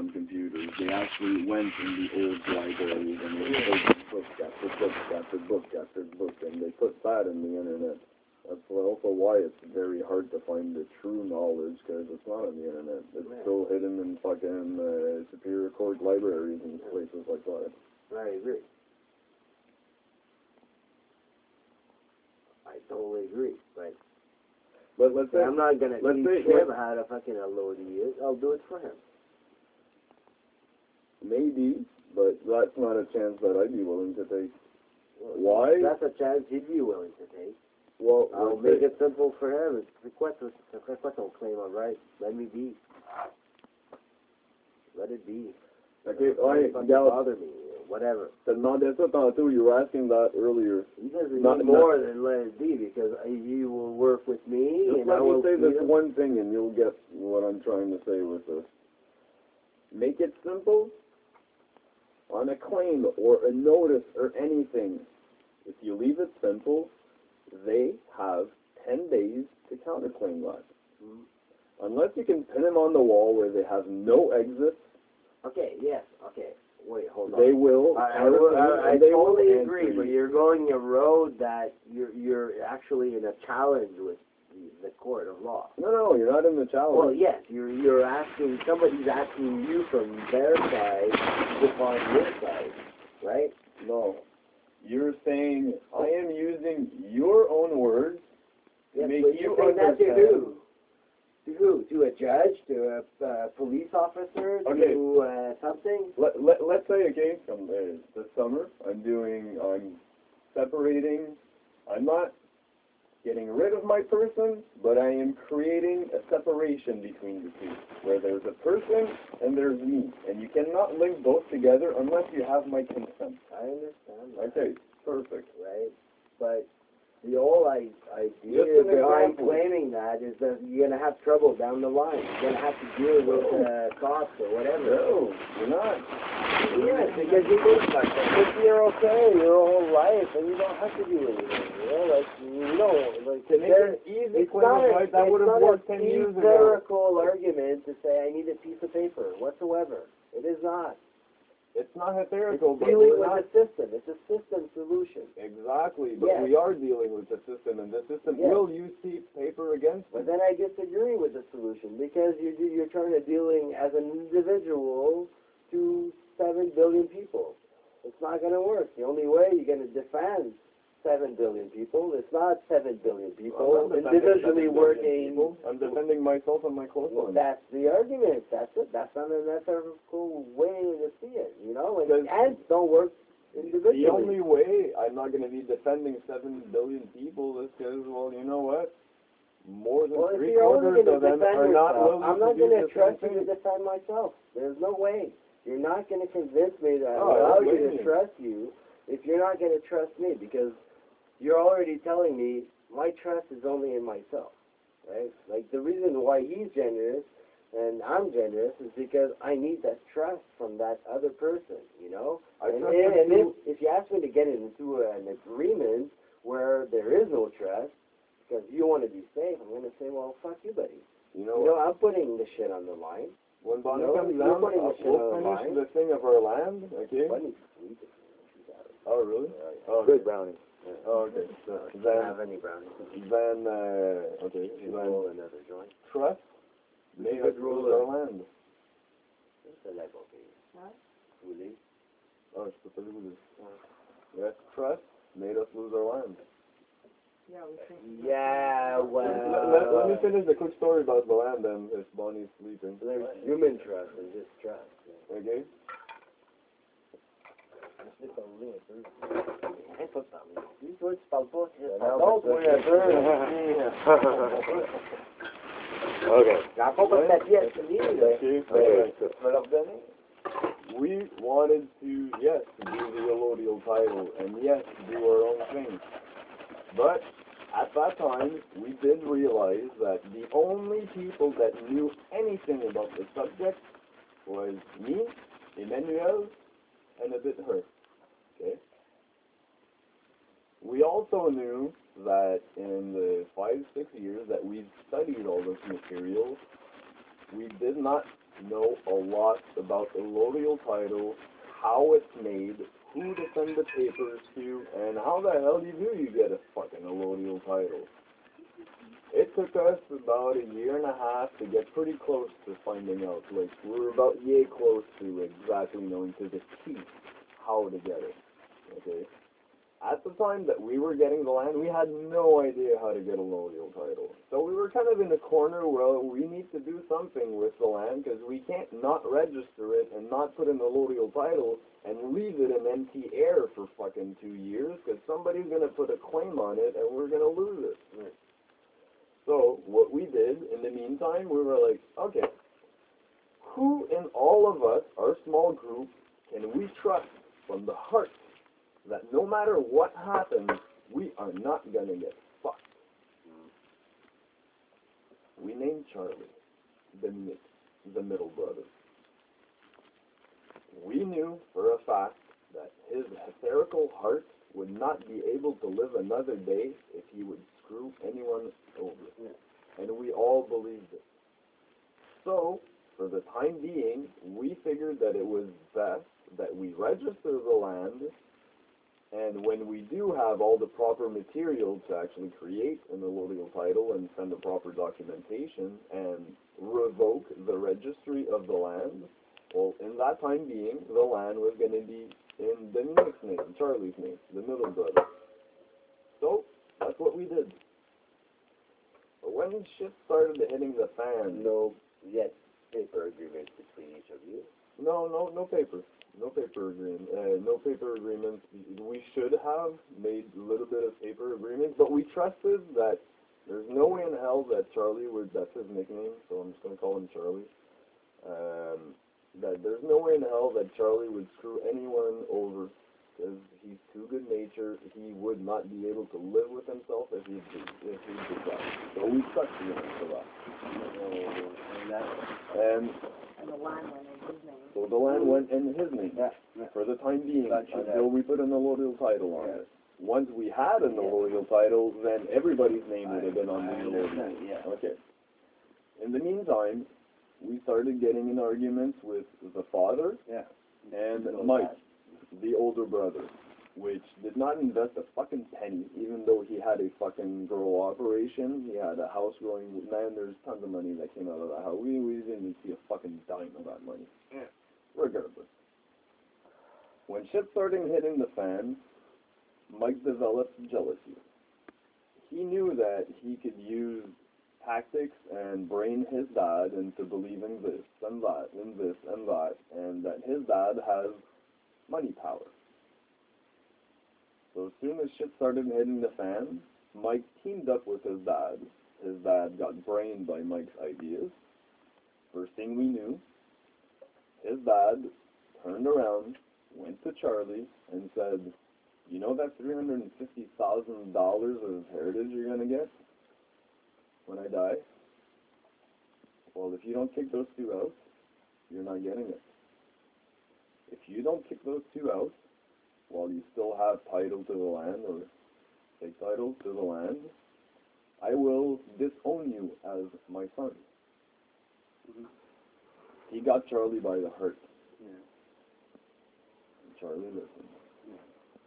on computers. They actually went in the old libraries and they opened book after book after book after book, and they put that in the internet. That's also why it's very hard to find the true knowledge, because it's not on the internet. It's still hidden in fucking Superior Court libraries and places like that. I agree. I totally agree, But let's say I'm not gonna teach say him how to fucking unload it. I'll do it for him. maybe, but that's not a chance that I'd be willing to take. Why? That's a chance he'd be willing to take. Well, I'll make it simple for him. C'est quoi ton claim of right? Let me be. Let it be. Okay, Don't fucking bother me. Whatever. T'as demandé ça tantôt, you were asking that earlier. He doesn't need more than let it be, because he will work with me. Just and let I me will say this him. one thing and you'll get what I'm trying to say with this. Make it simple on a claim or a notice or anything. If you leave it simple, they have 10 days to counterclaim that. Unless you can pin them on the wall where they have no exit. Okay, yes, okay. Wait, hold on. They will. I totally agree, but you're going a road that you're actually in a challenge with the court of law. No, you're not in the challenge. Well, yes, you're asking, somebody's asking you from their side to find your side, right? No. You're saying, I am using your own words to make you understand. That to who? To who? To a judge? To a police officer? Okay. To something? Let's say, okay, this summer, I'm separating, I'm not getting rid of my person, but I am creating a separation between the two, where there's a person and there's me, and you cannot link both together unless you have my consent. I understand that. Okay, perfect. Right? But the whole idea behind claiming that is that you're going to have trouble down the line. You're going to have to deal with cops or whatever. No, you're not. Yes, because you think like that. If you're okay your whole life, and you don't have to do anything. To make an easy claim of right, that would have worked 10 years ago. It's not a empirical argument to say I need a piece of paper whatsoever. It is not. It's not hysterical, It's but dealing we're with not. a system. It's a system solution. Exactly, but Yes. we are dealing with the system, and the system Yes. will use paper against But us. then I disagree with the solution, because you're trying to dealing as an individual to 7 billion people. It's not going to work. The only way you're going to defend 7 billion people, it's not 7 billion people individually working. I'm defending myself and my close Well, ones. that's the argument. That's it. That's not an ethical way to see it, And ants don't work individually. The only way I'm not going to be defending 7 billion people is because, well, you know what? More than Well, if you're only three-quarters going of to them defend are not yourself, willing I'm not to do going to the trust same you to thing. defend myself. There's no way. You're not going to convince me that I Oh, allow that's you to blaming. trust you if you're not going to trust me, because you're already telling me my trust is only in myself, right? Like, the reason why he's generous and I'm generous is because I need that trust from that other person, if you ask me to get into an agreement where there is no trust, because you want to be safe, I'm going to say, well, fuck you, buddy. I'm putting the shit on the line. When Bonnie No, comes you're down, putting the shit we'll on the finish line. the thing of our land, okay? Bunny's sleeping. She's out. Oh, really? Oh, Good brownie. Oh, okay. She doesn't have any brownies. Then, okay, She'll then roll another joint. trust made us lose our land. C'est la beauté. Vous voulez? Oh, je peux pas le dire. Yes, trust made us lose our land. Yeah, well... Let me finish the quick story about the land then, if Bonnie's sleeping. There's human trust and distrust. Okay? Je sais parler un peu. Arrête pas de parler. Lui, toi, tu parles pas. Okay. J'ai encore pas de papier à signer, là. Okay. Tu vas leur donner? We wanted to, yes, do the allodial title, and yes, do our own thing. But at that time, we did realize that the only people that knew anything about the subject was me, Emmanuel, and a bit her. Okay? We also knew that in the 5-6 years that we've studied all this material, we did not know a lot discussed about the allodial title, how it's made, who to send the papers to, and how the hell do you get a fucking allodial title. It took us about a year and a half to get pretty close to finding out. Like, we were about yay close to exactly knowing to the T how to get it. Okay? At the time that we were getting the land, we had no idea how to get a allodial title. So we were kind of in a corner where we need to do something with the land because we can't not register it and not put an allodial title and leave it in empty air for fucking 2 years because somebody's going to put a claim on it and we're going to lose it. Right. So what we did in the meantime, we were like, okay, who in all of us, our small group, can we trust from the heart that no matter what happens, we are not going to get fucked? We named Charlie, the middle brother. We knew for a fact that his hysterical heart would not be able to live another day if he would screw anyone over. Yeah. And we all believed it. So, for the time being, we figured that it was best that we register the land, and when we do have all the proper material to actually create an allodial title and send the proper documentation and revoke the registry of the land, well, in that time being, the land was going to be in Dominique's name, Charlie's name, the middle brother. So, that's what we did. But when shit started hitting the fan... No yet paper agreement between each of you? No paper. No paper agreement. No paper agreements. We should have made a little bit of paper agreements, but we trusted that there's no way in hell that Charlie would, that's his nickname, so I'm just going to call him Charlie, that there's no way in hell that Charlie would screw anyone over, because he's too good-natured. He would not be able to live with himself if he did that. So we trusted him for that. And the land went in his name. So the land went in his name for the time being until we put an allodial title on it. Once we had an allodial title, then everybody's name would have been on the allodial. Okay. In the meantime, we started getting in arguments with the father and Mike, the older brother, which did not invest a fucking penny, even though he had a fucking grow operation. He had a house growing. Man, there's tons of money that came out of that house. We didn't see a fucking dime of that money. Yeah. Regardless. When shit started hitting the fan, Mike developed jealousy. He knew that he could use tactics and brain his dad into believing this and that and this and that, and that his dad has money power. So as soon as shit started hitting the fan, Mike teamed up with his dad. His dad got brained by Mike's ideas. First thing we knew, his dad turned around, went to Charlie, and said, "You know that $350,000 of heritage you're going to get when I die? Well, if you don't kick those two out, you're not getting it. If you don't kick those two out, while you still have title to the land, or take title to the land, I will disown you as my son." Mm-hmm. He got Charlie by the heart. Yeah. And Charlie listened. Yeah.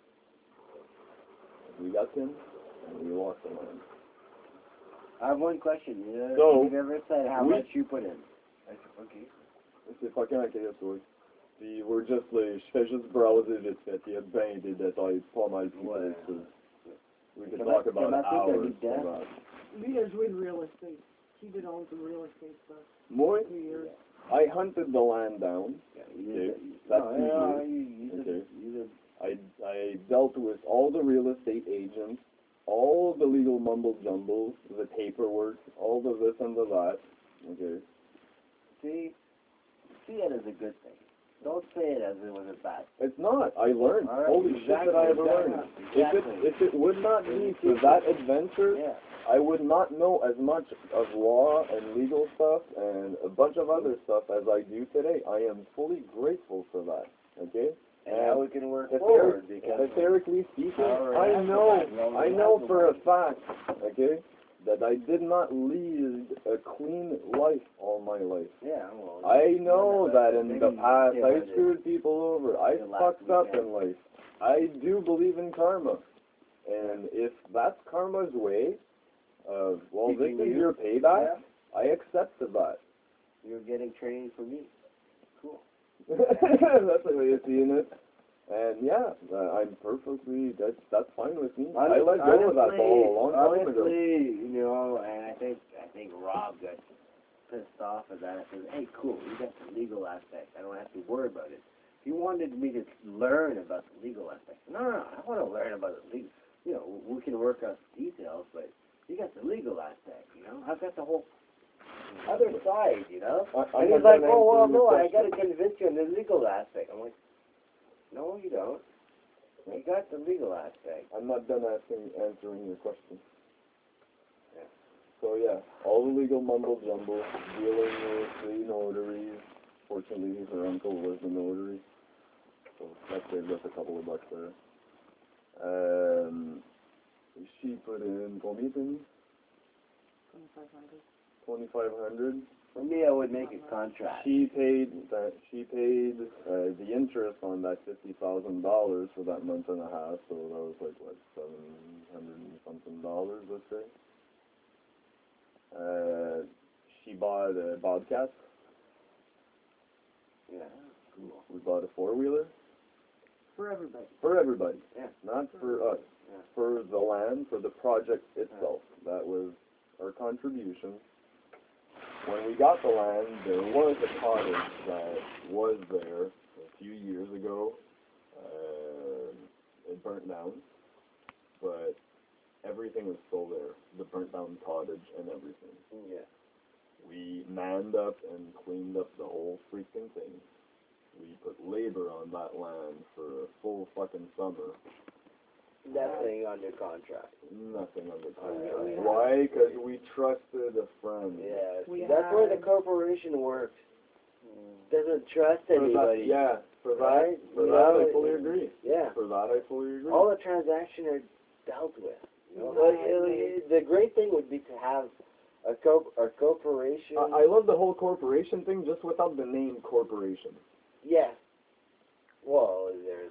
We got him, and we lost the land. I have one question. You've ever said how much you put in? I said, okay. C'est pas quand qu'il y a toi. Puis we're just like, je fais juste browser vite fait. Il y a bien des détails pas mal plus précis. We could talk about hours about. He is with real estate. He did own some real estate stuff. Moi, 3 years. I hunted the land down. Okay, that's 2 years. Okay. I dealt with all the real estate agents, all the legal mumble jumbles, the paperwork, all the this and the that. Okay. See it as a good thing. Don't say it as it was a bad thing. It's not. I learned. Right, holy shit that I ever learned. Exactly. If it would not be for that adventure, I would not know as much of law and legal stuff and a bunch of other stuff as I do today. I am fully grateful for that. Okay? And how we can work forward. Etherically speaking, I know for a fact, okay, that I did not lead a clean life all my life. Yeah, well. I know that in the maybe past you I can't screwed people over. I the last fucked up weekend. in life. I do believe in karma. And if that's karma's way of, well, this Teaching is you? your payback, Yeah. I accepted that. You're getting training from me. Cool. That's the way you're seeing it. And yeah, I'm perfectly, that's fine with me. I let go of that ball a long time ago. Honestly, you know, and I think Rob got pissed off at that. I said, hey, cool, you got the legal aspect. I don't have to worry about it. If you wanted me to learn about the legal aspect, no, I want to learn about the legal. You know, we can work out details, but you got the legal aspect, you know? I've got the whole other side, you know? I'm And he's not like, gonna oh, well, answer your no, I got question. to convince you on the legal aspect. I'm like, no, you don't. You got the legal aspect. I'm not done answering your question. Yeah. So yeah, all the legal mumbo jumbo, dealing with the notaries. Fortunately, her uncle was the notary, so that saved us a couple of bucks there. She put in combien? 2,500. 2,500. For me, I would make a contract. She paid the interest on that $50,000 for that month and a half, so that was like what, $700 and something, let's say. She bought a Bobcat. Yeah, cool. We bought a 4-wheeler For everybody. for everybody, Yeah. not for us. Yeah. For the land, for the project itself. That was our contribution. When we got the land, there was a cottage that was there a few years ago. It burnt down, but everything was still there. The burnt down cottage and everything. Yeah. We manned up and cleaned up the whole freaking thing. We put labor on that land for a full fucking summer. Nothing under contract. Nothing under Yeah. contract. Why? Because we trusted a friend. Yeah. We That's where the had- corporation works. Doesn't trust For that, anybody. yeah, for that, Right? for You that know, I fully agree. Yeah. For that I fully agree. All the transactions are dealt with. You know? Right. The great thing would be to have a corporation. I love the whole corporation thing, just without the name corporation. Yeah. Well, I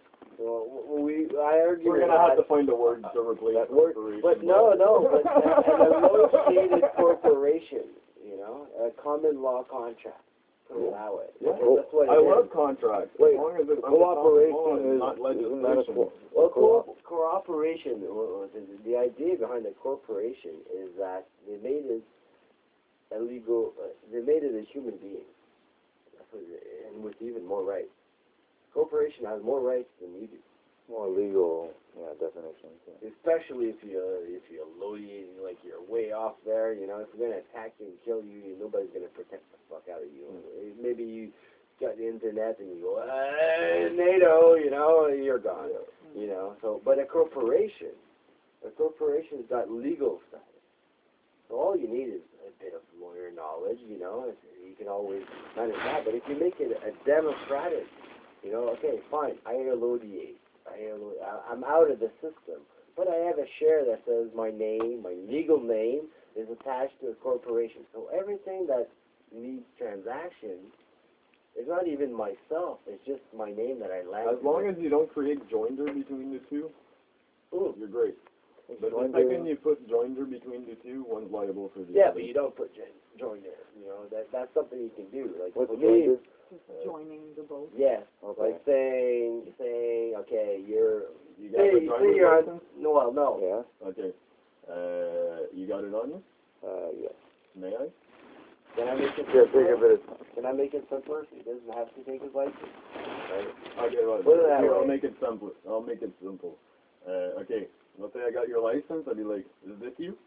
argue We're with gonna have to that. find a word to replace That word, corporation. but no, but an associated corporation, you know, a common law contract. Put it that way. Yeah. Because that's what it I is. love contracts. Wait, as long as it's cooperation is not isn't that a legislation. Well, cooperation, the idea behind a corporation is that they made it a legal, they made it a human being, and with even more rights. Corporation has more rights than you do. more legal definitions? Yeah. Especially if you're loading, like you're way off there, you know, if you're gonna attack you and kill you, nobody's gonna protect the fuck out of you. Maybe you got the internet and you go, NATO, you know, you're gone. You know, so but a corporation's got legal status. So all you need is a bit of lawyer knowledge, you know, you can always manage that. But if you make it a democratic, you know, okay, fine, I allodiate. I'm out of the system. But I have a share that says my name, my legal name, is attached to a corporation. So everything that needs transaction is not even myself. It's just my name that I landed As long with. as you don't create joinder between the two, you're great. But the Joinder- second you put joinder between the two, one's liable for the Yeah, other. but you don't put join there. You know, that's something you can do. Like What's for the me, joinder? Just joining the boat. yes, Okay. like saying, okay, You got the say driver's you're on, license? no. Yeah. Okay. You got it on you? Yes. May I? Can I make it Yeah, take a simpler? bit of Can I make it simpler? He doesn't have to take his license. Right? Okay, well, Put it that here, way. I'll make it simple. Okay, let's say I got your license. I'd be like, is this you?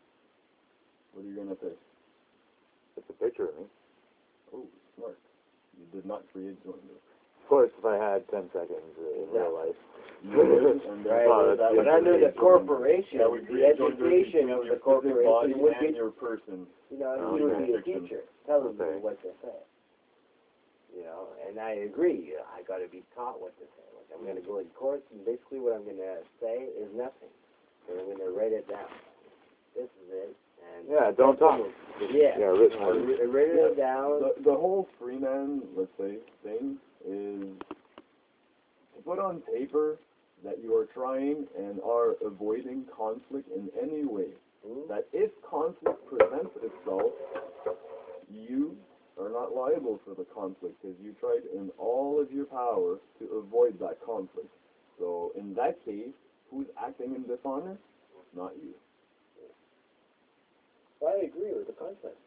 What are you gonna say? it's a picture of me. Oh, smart. You did not create joinder. Of course, if I had 10 seconds in real life. You did, and Right, Oh, that but would under create the joinder. corporation, That would the create joinder education between of your the physical body corporation would and be, your person. you know, Oh, you would be a okay. teacher telling Okay. me what to say. You know, and I agree. I got to be taught what to say. Like I'm going to go in court, and basically what I'm going to say is nothing. And I'm going to write it down. This is it, and Yeah, don't talk. yeah, Yeah, written I word. written it down. The whole Freeman, let's say, thing is to put on paper that you are trying and are avoiding conflict in any way. That if conflict presents itself, you are not liable for the conflict because you tried in all of your power to avoid that conflict. So in that case, who's acting in dishonor? Not you. I agree with the concept.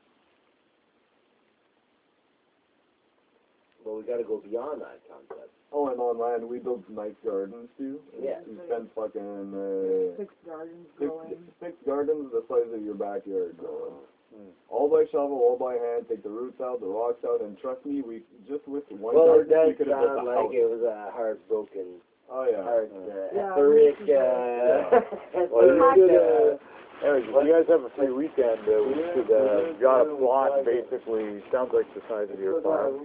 But we gotta go beyond that concept. Oh, and on land we built nice gardens too. Yeah. We spent fucking 6 gardens six, growing. 6 gardens the size of your backyard going. All by shovel, all by hand, take the roots out, the rocks out, and trust me, we just with one Well, it garden we does could have built sound a like house. it was a heartbroken, Oh yeah. Yeah, etheric, Well, you etheric, should, anyways, if you guys have a free weekend, we should, you got a plot basically, sounds like the size of your farm.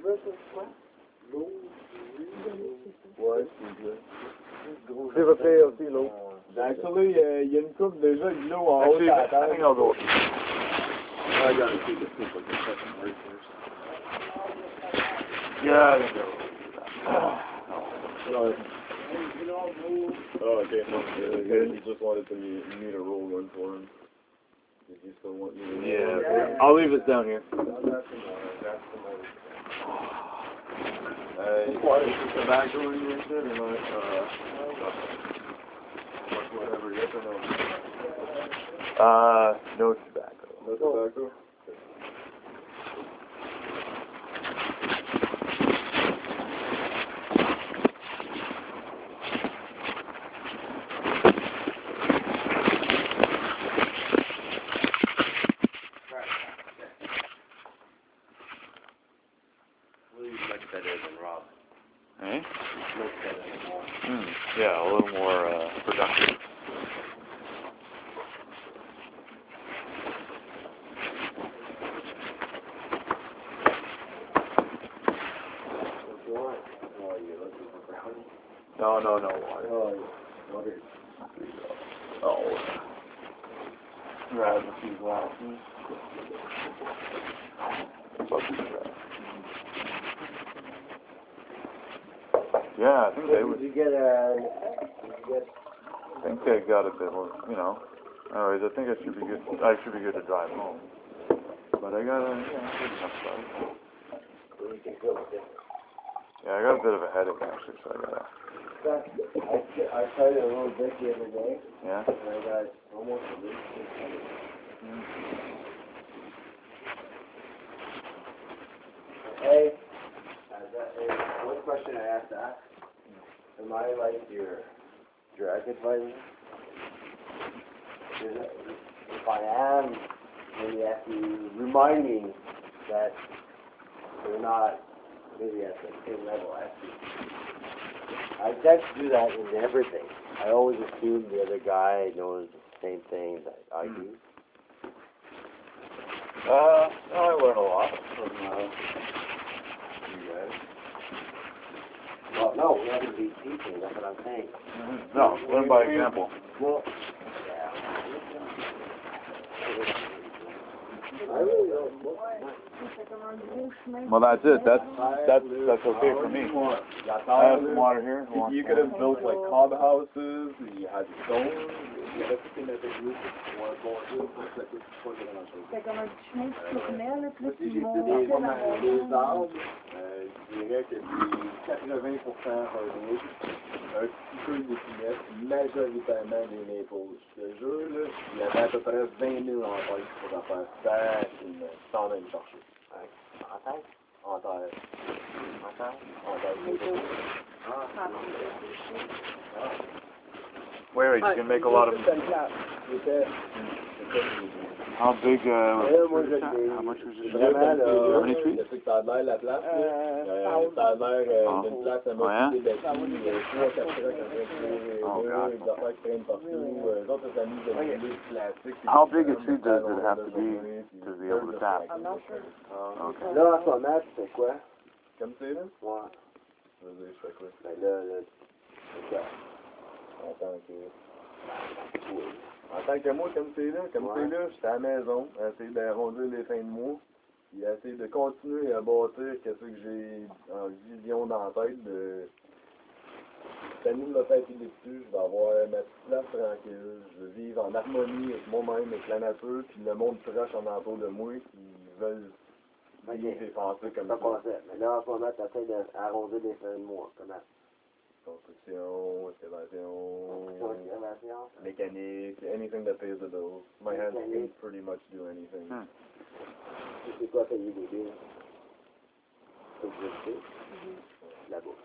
Ouais, S'il vous plaît, aussi l'eau. actually, il y a une coupe déjà de l'eau en haut Actually, de la I think table. I'll go. I gotta take a sip of the fucking word first. Yeah, I think No. Oh, okay. No, he just wanted me to roll one for him. Did you still want me to roll? Yeah, I'll leave it down here. Is tobacco in your shit or not? Whatever, yes or no? No tobacco. No tobacco? much better than Rob. Eh? Much better than Rob. Yeah, a little more productive. No, water. Oh, water. Oh. Grab a few glasses. Yeah, I think they would. Did you get I think they got a bit more, you know. Anyways, I think I should be good. I should be good to drive home. But I got a, good enough start. Yeah, I got a bit of a headache actually, so I gotta. I tried it a little bit the other day. Yeah. And I got almost a week. Hey, one question I have to ask. Am I like your drag advisor? If I am, maybe you have to remind me that we're not maybe at the same level as you. I tend to do that in everything. I always assume the other guy knows the same thing that I do. I learn a lot from you guys. Well, no, we haven't been teaching, that's what I'm saying. No, learn by example. Well, I really don't know. Well, that's it. That's okay for me. I have some water here. You could have built like cob houses, you had stone. C'est comme un petit chemin qui tournait, là, puis là, Si tu j'ai montais des dans la des arbres, je dirais que c'est 80% hardwood, un petit peu d'épinette, majoritairement des maples. Je te jure, là, il y avait à peu près 20 000 en tête pour en faire facilement, sans même chercher. En tête? En terre. En terre? En terre. Wait, you can make a lot of. How big? How much was it? How many trees? Ça a l'air la place, ça a l'air d'une place à moitié débattue, 3-4 trucs, des affaires qui traînent partout, d'autres ça a mis de plastique. How big a tree does it have to be able to tap? I'm not sure. Okay. Là, en ce moment, tu fais quoi? Comme c'est là? Ouais. Vas-y, je fais quoi? Ben là, c'est ça. Attends que... En tant que moi, comme c'est là, j'étais à la maison, à essayer d'arrondir les fins de mois, puis à essayer de continuer à bâtir qu'est-ce que j'ai en vision dans la tête de... Cette année de me faire piler dessus, je vais avoir ma petite place tranquille, je veux vivre en harmonie avec moi-même, avec la nature, puis le monde proche en entour de moi qui veulent vivre et penser comme ça. Mais là, en ce moment, tu essaies d'arrondir les fins de mois. Comment? Construction, excavation, mécanique, anything that pays the bills. My hands can pretty much do anything. C'est quoi payer des billes? Sécurité. La bourse.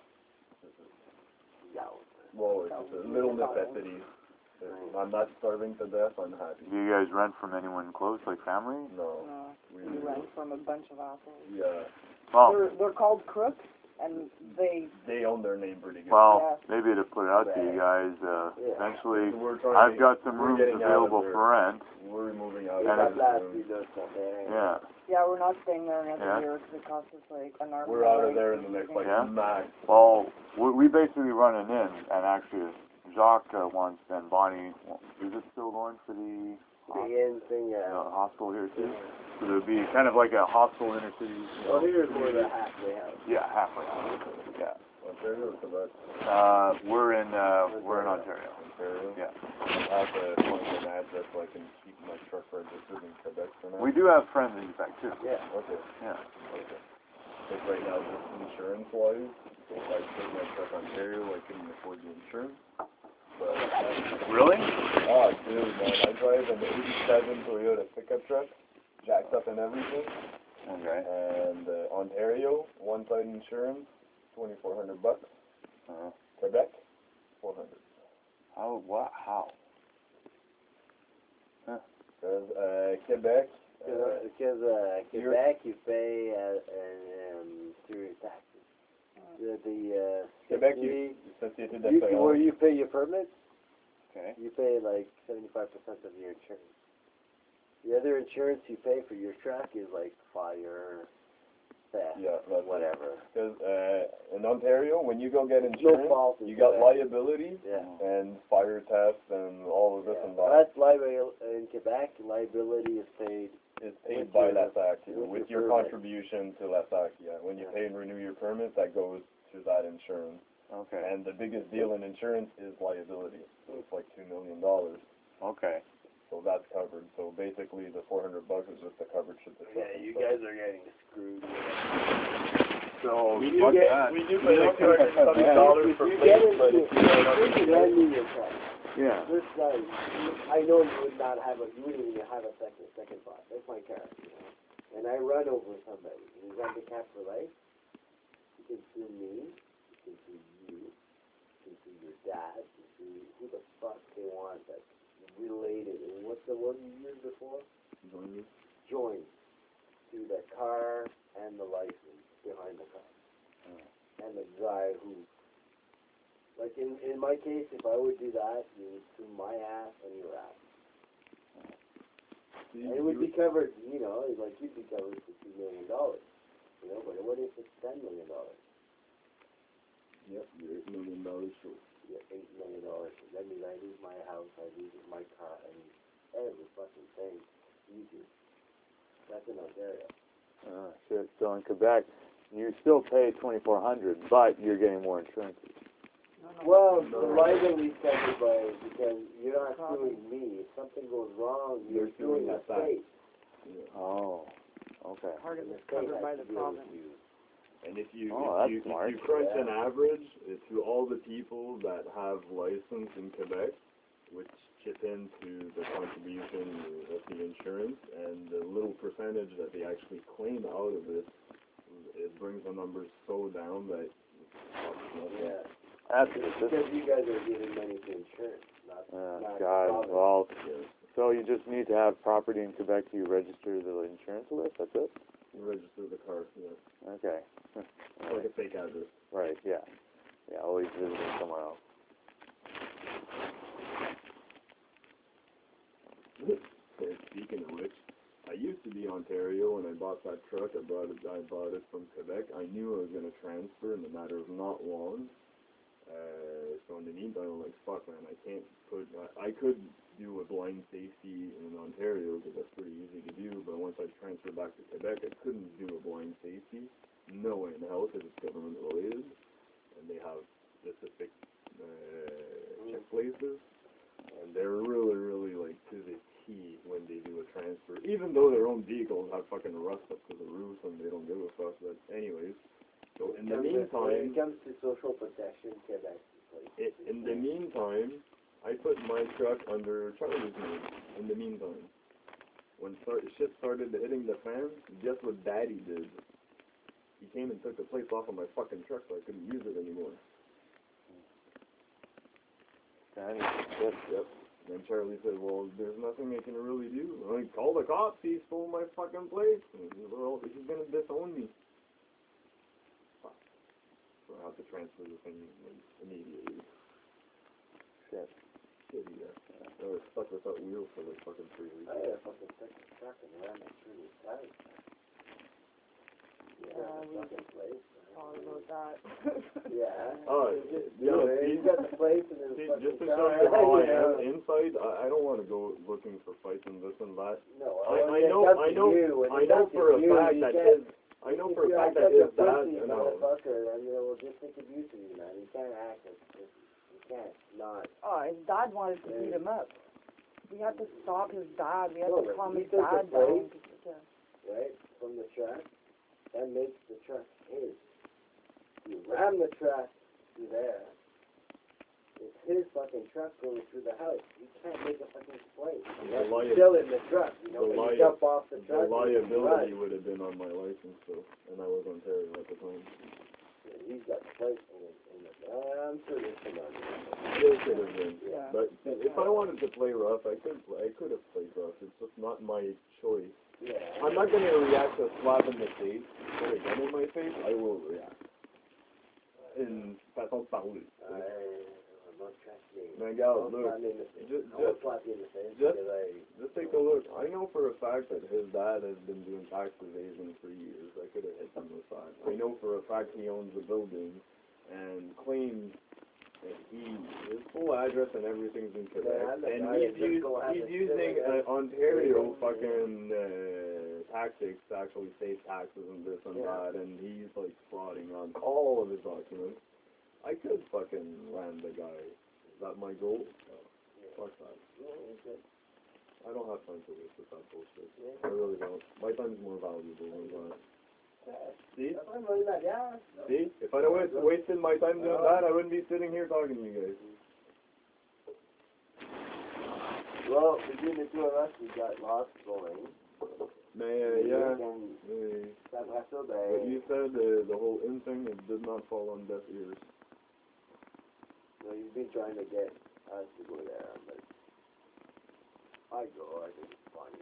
Well, it's a little necessities. I'm not starving to death, I'm happy. Do you guys rent from anyone close, like family? No. We rent from a bunch of assholes. Yeah. Well, They're called crooks, and they own their name pretty good. well, maybe to put it out to you guys, eventually, I've got some rooms available for rent. We're moving out And of it's- there. Yeah. yeah, we're not staying there another Yeah. year because it costs us like an arm. We're out of there in the next, like, Yeah? max. Well, we basically run an inn, and actually, Jacques once and Bonnie, is it still going for the hospital here too? So there'd be kind of like a hospital inner city. Well, here's where the halfway house. Yeah, halfway house. Yeah. Ontario or Quebec? We're in Ontario. Ontario? Yeah. I have to find an address so I can keep my truck registered in Quebec for now. We do have friends in Quebec too. Yeah. Okay. Yeah. Okay. Because right now, just insurance-wise, if I take my truck Ontario, I couldn't afford the insurance. But, Really? oh, dude, man, I drive an 87 Toyota pickup truck, jacked up and everything. Okay. And Ontario, one-side insurance, $2,400. Quebec, $400. How? What? How? Because Quebec, Because Quebec, you pay through your taxes. Quebec, Société de where you pay your permits, Okay. you pay like 75% of your insurance. The other insurance you pay for your truck is like fire, theft, yeah, that's whatever. Because in Ontario, when you go get No insurance, fault in you got Quebec. liability Yeah. and fire tests and all of this and that. That's liability in Quebec. Liability is paid. It's paid with by your- LASAC, with with your your permit. contribution to LASAC, yeah. When you pay and renew your permit, that goes to that insurance. Okay. And the biggest deal in insurance is liability. So it's like $2 million. Okay. So that's covered. So basically the $400 is just the coverage of the truck. Yeah, you guys are getting screwed. So We do pay $270 for If you get plates, but into, if you don't if you lend me your truck, Yeah. this guy, I know you would not have you wouldn't even have a second thought. That's my car, And I run over somebody. He's handicapped for life. You can sue me. You can sue you. You can sue your dad. You can sue who the fuck they want that's related. And what's the word you used before? Joint to the car and the license behind the car. And the guy who, like in my case, if I would do that, you would sue my ass and your ass. And it would be covered, like you'd be covered for $2 million. But what if it's $10 million? Yep, you're $8 million short. Yeah, $8 million. That means I lose my house, I lose my car, I lose every fucking thing you do. That's in Ontario. Shit. So in Quebec, you still pay $2,400, but you're getting more insurance. Well, the liability's covered because you're not suing me. If something goes wrong, you're suing the state. Oh. Okay. Part of And it's the state covered has by to the deal with province. you. And if you smart. if you crunch an average to all the people that have license in Quebec, which chip into the contribution of the insurance, and the little percentage that they actually claim out of it, it brings the numbers so down that Yeah. That's Because you guys are giving money to insurance, not the God. province. Well, so you just need to have property in Quebec you register the insurance with. That's it. you register the car, yeah. Okay. It's like a fake address. Right. Yeah. Yeah. Always visiting somewhere else. Speaking of which, I used to be Ontario when I bought that truck. I bought it from Quebec. I knew I was going to transfer in a matter of not long. So in the meantime, I'm like, fuck, man, I can't put. I could do a blind safety in Ontario because that's pretty easy to do. But once I transferred back to Quebec, I couldn't do a blind safety. No way in hell, because it's government related, and they have specific check places, and they're really, really like to the T when they do a transfer. Even though their own vehicles have fucking rust up to the roof and they don't give a fuck. But anyways, so in the When meantime, it comes to social protection, Quebec. in the meantime, I put my truck under Charlie's name. In the meantime, when shit started hitting the fan, guess what Daddy did? He came and took the plates off of my fucking truck so I couldn't use it anymore. Yep. And Charlie said, well, there's nothing I can really do. I call the cops, he stole my fucking plates. And well, he's gonna disown me. Fuck. So I have to transfer the thing immediately. Shit. Shitty, yeah. I was stuck without wheels for like fucking 3 weeks. I had a fucking second truck and ran it through the side. We fucking place. talked about that. Yeah. Oh, You got the place and then see, fucking just to car. show you how I Yeah. am inside, I don't want to go looking for fights and this and that. No, I know for a fact that his, I know for a fact that his dad, motherfucker, then we'll just think of you to you, man. You can't act it. You can't not. Oh, his dad wanted to beat him up. We had to stop his dad. We had No, to but calm he his took the dad down. Right? From the truck. That makes the truck his. You ram the truck through there. It's his fucking truck going through the house. You can't make a fucking plate. You're still in the truck, you know, when you jump off the truck. The liability would have been on my license, though, and I was Ontario at the time. Yeah, he's got the plate in the I'm sure there's some other. It could have been. Yeah. But if I wanted to play rough, I could have played rough. It's just not my choice. Yeah. I'm not going to react to a slap in the face. Put a gun in my face, I will react. In façon de parler. I'm not trusting. My gal, Don't look, slap me in the face. just Slap you in the face just- because just take a look. I know for a fact that his dad has been doing tax evasion for years. I could have hit him with that. I know for a fact he owns a building and claims that his full address and everything's in Quebec. And he's using Ontario fucking tactics to actually save taxes and this and that, and he's like frauding on all of his documents. I could fucking land the guy. Is that my goal? No. Fuck that. I don't have time to waste with that bullshit. I really don't. My time's more valuable than that. See? See? If I'd have wasted my time doing that, I wouldn't be sitting here talking to you guys. Well, between the two of us, we got lots going. Yeah. That hustle, But you said the whole in thing, it did not fall on deaf ears. No, you've been trying to get us to go there, but I go. I think it's fun.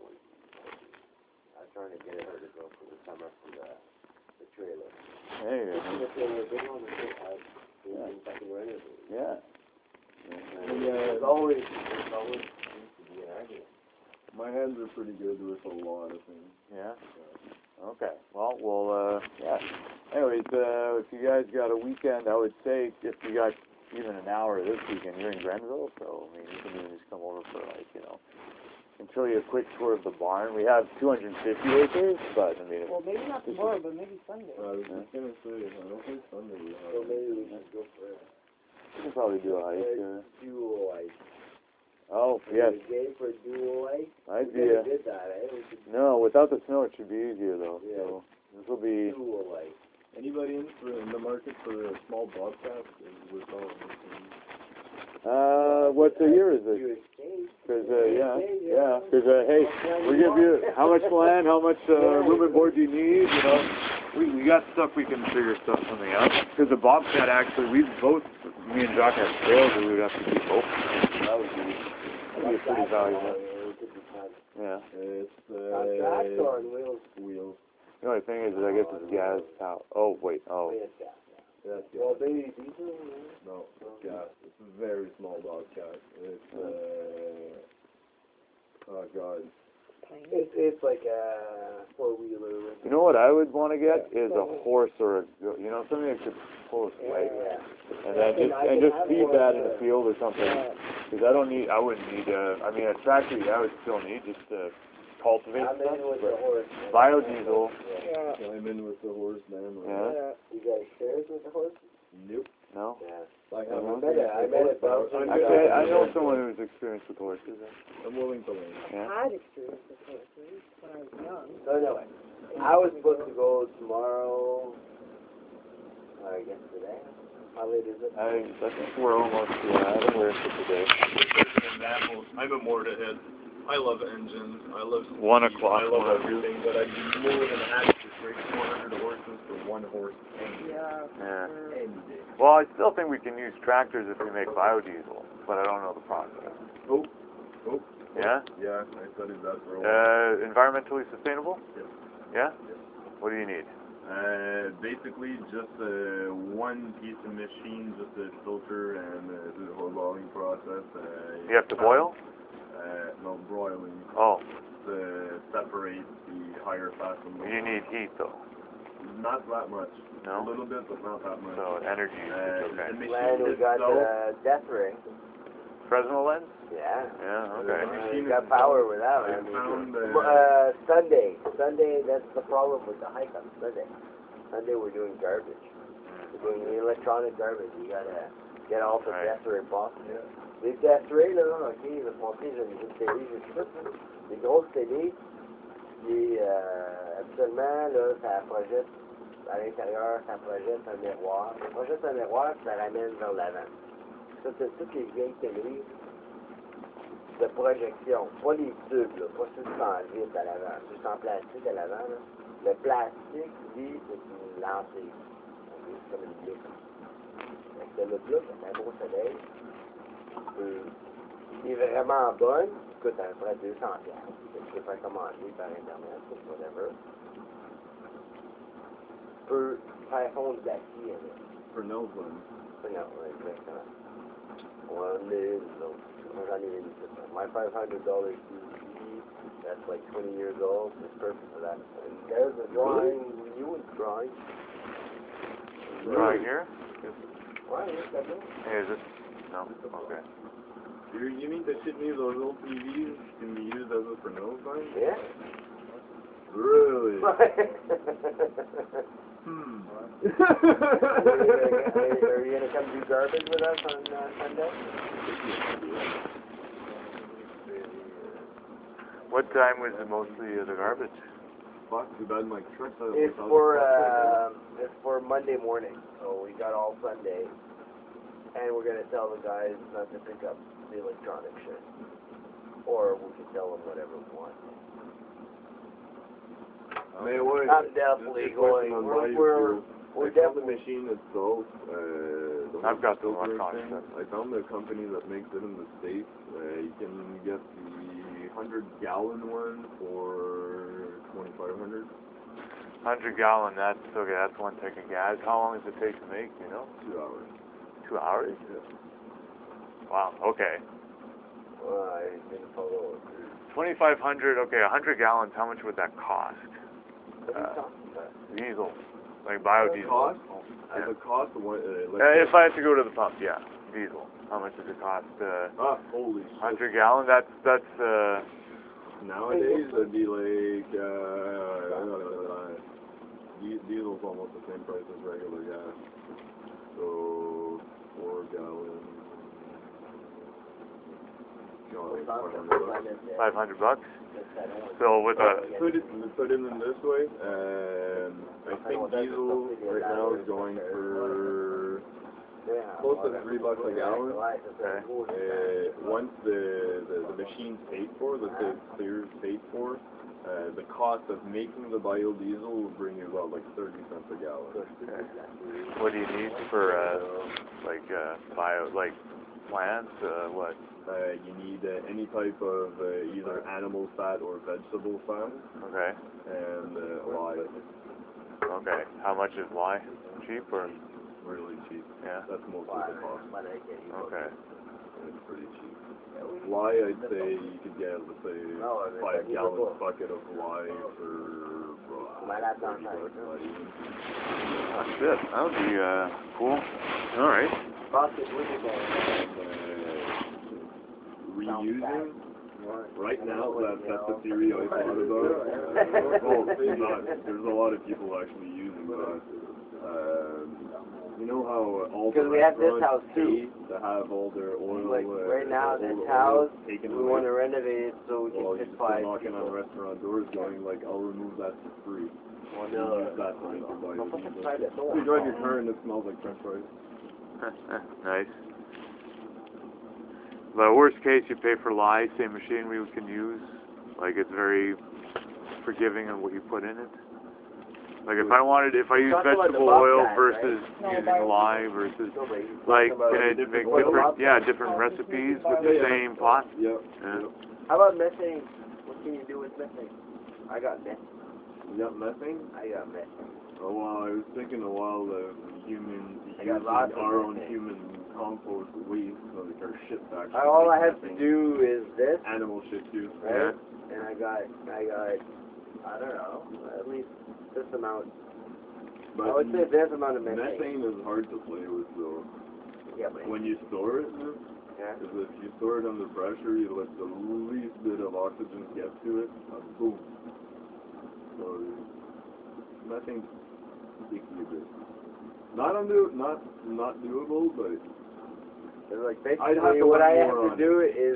I'm trying to get her to go for the summer for the trailer. Hey, The trailer, big on the trailer. Fucking renters. yeah. There's always seems to be an argument. My hands are pretty good with a lot of things. Yeah. Okay. Well, yeah. Anyways, if you guys got a weekend, I would say if you got even an hour this weekend, you're in Grenville, so, I mean, you can even just come over for, like, and show you a quick tour of the barn. We have 250 acres, but, I mean, Well, maybe not tomorrow, but maybe Sunday. I was just gonna say, I don't think Sunday we have. So maybe we should go for it. we can probably do a hike. Dual ice. Oh, yes. Gay for dual ice? I'd We be, never did that, eh? We should no, without the snow, it should be easier, though. Yeah. So, this will be, dual ice. Anybody in the market for a small bobcat? We're selling what year is it? You escape. Because, hey, we give you how much land, how much room and board you need, We got stuff, we can figure something out. Because the bobcat, actually, me and Jock have trails that we would have to keep open. That would be pretty valuable. Yeah. It's, Tracks or on wheels? wheels. The only thing is, I guess it's gas power. Oh, wait, oh. Yes, yeah. That's Well, baby diesel? No, it's gas. It's a very small bobcat. It's, oh god. It's like a four-wheeler with You know what I would want to get is a horse or a, something that could pull its weight. And then just feed that in a field or something. Because I wouldn't need a tractor, I would still need just to cultivate I'm stuff. in with But the horse. biodiesel, Yeah. I'm in with the horse, man. yeah, You guys shares with the horse? Nope. no? Yeah. I I have met it, Actually, I know someone who's experienced with horses. I'm willing to learn. Yeah. I had experience with horses when I was young. So anyway, I was supposed to go tomorrow, I guess today. How late is it? I think we're almost, I think we're for today. Example, I'm a motorhead. I love engines. I love speed. 1 o'clock, I love 1 everything, but I'd be more than happy to trade 400 horses for one horse any day. Yeah. Yeah. Any day. Well, I still think we can use tractors if we make biodiesel, but I don't know the process. Oh. Yeah? Yeah, I studied that for a while. Environmentally sustainable? Yes. Yeah? Yes. What do you need? Basically just one piece of machine, just a filter and do the whole boiling process. You have to boil? No, broiling. Oh, To separate the higher fat from the you need heat though. Not that much. No? A little bit, but not that much. So energy usage, okay. The machine Land, we got itself, Death Ray. Fresnel lens? Yeah. Yeah, okay. You got power with that I one. found Sunday, that's the problem with the hike on Sunday. Sunday we're doing garbage. We're doing the electronic garbage. You gotta get all the Right. Death Ray boxes. Les Death Ray, là, ok, il va te montrer, j'ai une télé, j'ai tout ça. Les grosses télés, qui habituellement, là, ça projette à l'intérieur, ça projette un miroir. Ça projette un miroir, puis ça ramène vers l'avant. Ça, c'est toutes les vieilles télés de projection. Pas les tubes, là, pas ceux qui sont en vitre à l'avant, ceux qui sont en plastique à l'avant. Là. Le plastique, lui, c'est une lentille. Okay? C'est comme une vitre. Fait que celle-là, c'est un gros soleil. Qui est vraiment bonne, qui coûte à peu près 200$. Tu peux faire commander par Internet, ou whatever. Tu peux faire fondre de l'acier avec. for no one. Non, exactement. On en a une, donc. J'en ai une. My $500 TV, that's like 20 years old, is perfect for that. And there's a drawing, you would drawing. Right here? Why, look at that. Hey, is it? No? Okay. You mean to shit me those old TVs can be used as a for no sign? Yeah? Really? Are you gonna come do garbage with us on Sunday? What time was it mostly the garbage? Fuck, too bad my truck's out. It's for Monday morning, so we got all Sunday, and we're gonna tell the guys not to pick up the electronic shit, or we can tell them whatever we want. I'm definitely going. We're I found the definitely. machine itself. I've got the filtering electronic thing. stuff. I found a company that makes it in the States. You can get the 100-gallon one for $2,500. 100-gallon, that's okay, that's one tank of gas. How long does it take to make, you know? 2 hours. 2 hours? Yeah. Wow, okay. I didn't follow. 2,500, okay, 100 gallons, how much would that cost? What are you talking about? Diesel, like biodiesel. Cost? Yeah. The cost of what? If I had to go to the pump, yeah, diesel. How much does it cost? Holy shit. 100 gallon, that's Nowadays, it'd be like, diesel's almost the same price as regular gas. So, 4 gallons. Like $500. 500 bucks. So with a Put it in this way, I think diesel right now is going for close to $3 a gallon. Once the machine's paid for, the clear's paid for, the cost of making the biodiesel will bring you about like 30 cents a gallon. what do you need for plants? What? You need any type of either animal fat or vegetable fat, Okay. and lye. Okay. How much is lye? Cheap or? Really cheap. Yeah. That's most of the cost. Okay. It's pretty cheap. Lye, I'd say you could get, let's say, 5 gallon bucket of lye for On va aller à la planche avec ça. Oh shit, that would be cool. Alright. Je pense que toi, Reusing? Ouais. Right now, that's the theory I thought about. Well, there's a lot of people actually using that. You know how all the Because we have this house restaurants too. pay to have all their oil, Like right now, all this the house, oil taken we away? want to renovate it so we Well, can you fit just go 5 knocking on people. restaurant doors going like, I'll remove that for free. On You a... use that to make your On va pas bite. faire le tour. You drive your car and it smells like french fries. Nice. But worst case, you pay for lye, same machinery we can use. Like, it's very forgiving of what you put in it. Like, if I use Talking about the vegetable oil Bobcat, versus right? using lye versus, No, but he's like, talking about can I different make oil. different recipes with the same pot? Yep. Yeah. Yep. How about methane? What can you do with methane? I got methane. You got methane? I got methane. Oh, well, I was thinking a while of I got lots of our own methane. human compost waste, so like our shit actually. All I make have to methane. do is this, Animal shit too. right? And I got, I don't know, at least this amount. But I would say this amount of methane. methane is hard to play with though. Yeah, but When you store it, yeah. because if you store it under pressure, you let the least bit of oxygen get to it, boom. So methane sticky a bit. Not doable, but It's like I'd have basically to what work I have more to on do is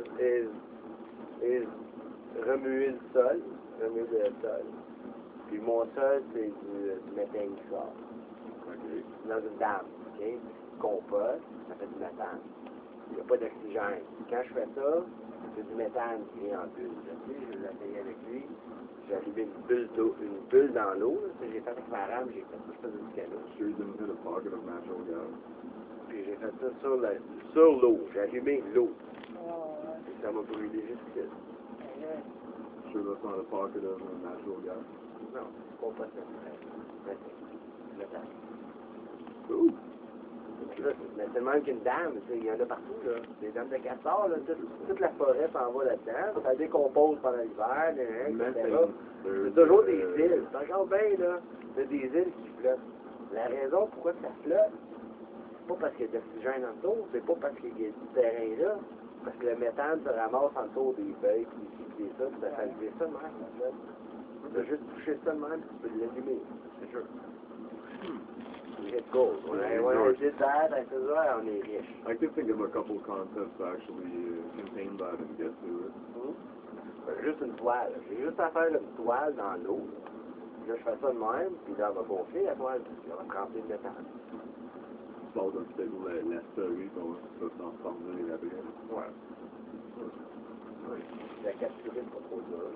remuer le sol, remuer le sol. Puis mon sol, c'est du méthane qui sort. okay. Dans une dame, ok? Compost, ça fait du méthane. Il n'y a pas d'oxygène. Quand je fais ça, c'est du méthane qui vient en bulle. Tu sais, je l'ai essayé avec lui. J'ai allumé une bulle dans l'eau. là. J'ai fait avec ma rame, j'ai fait ça, je faisais du canot. Sure you didn't hit a pocket of natural gas. Puis j'ai fait ça sur l'eau. J'ai allumé l'eau. Oh, Et ça m'a brûlé jusqu'ici. Sure that's not a pocket of natural gas. Non, c'est pas naturel. Méthane. Ooh. Mais c'est le même qu'une dame, tu sais, il y en a partout, là. Des dames de castor, là, toute la forêt s'en va là-dedans, ça décompose pendant l'hiver, etc. Methane. C'est toujours des îles. Tu regardes bien, là, c'est des îles qui flottent. La raison pourquoi ça flotte, c'est pas parce qu'il y a de l'oxygène en dessous, c'est pas parce qu'il y a du terrain là, parce que le méthane se ramasse en dessous des feuilles, puis ça, puis ça fait lever ça de même, ça flotte. Tu vas juste toucher ça de même, puis tu peux l'allumer, c'est sûr. It's gold. When I did that, I said, well, on est riche. I could think of a couple concepts to actually contain that and get to it. Juste une toile. J'ai juste à faire une toile dans l'eau. Puis là, je fais ça de même, puis là, elle va gonfler la toile, puis elle va me remplir de méthane. Ça va peut-être la story qu'on peut transformer là-dedans. Ouais. La capturer, c'est pas trop dur.